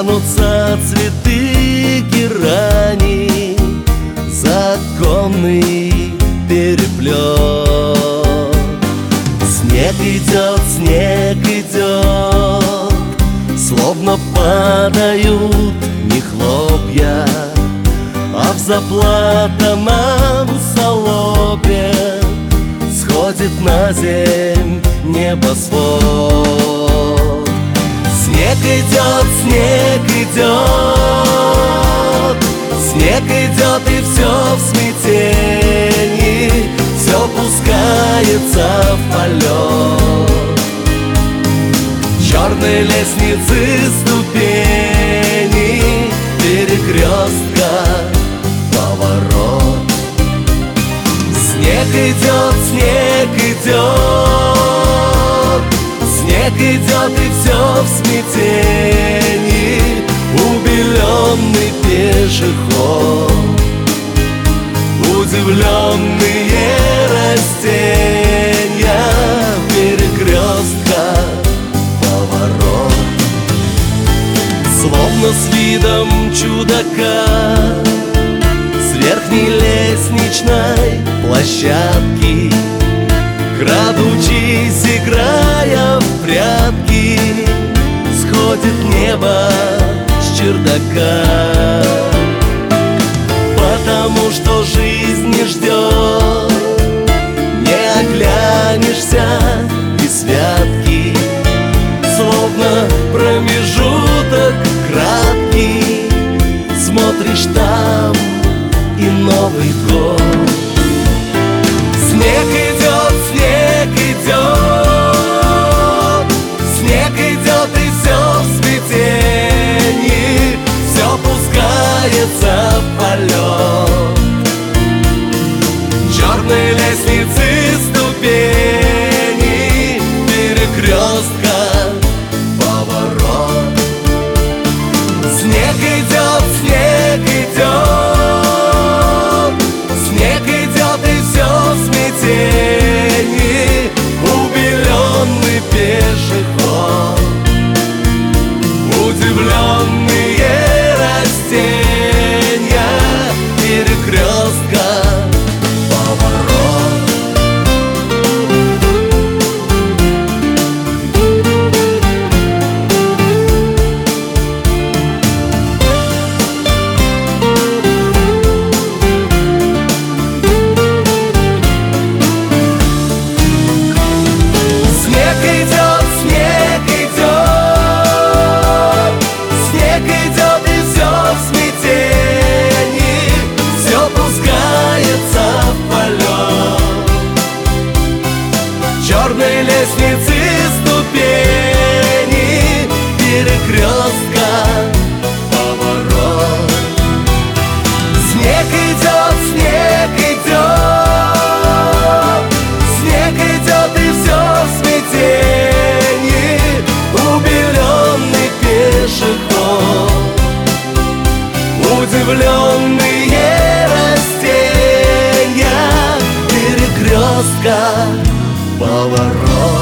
тянутся цветы герани, законный переплет. Снег идет, словно падают не хлопья, а в заплатанном солобе сходит на земь небосвод. Снег идет, снег идет, и все в смятении, все пускается в полет. Черной лестницы ступени, перекрестка, поворот. Снег идет, снег идет, и все в смятении, убеленный пешеход. Удивленные растения, перекрестка, поворот. Словно с видом чудака с верхней лестничной площадки, крадучись, играя в прятки, сходит небо с чердака. Потому что жизнь не ждет, не оглянешься, и святки, словно промежуток краткий, смотришь там, и Новый год. Снег идет, снег идет, и все в смятении, все пускается в полет. Черной лестницы ступени, перекрестка, поворот. Снег идет, снег идет, и все в смятении, убеленный пешеход. Удивленные растения, перекрестка, поворот. Снег идет, снег идет, и все в смятении, все пускается в полет. Черной лестницы ступени, перекрестка, поворот. Снег идет, снег идет, и все в смятении, убеленный пешеход. Удивленные растения, перекрестка, поворот.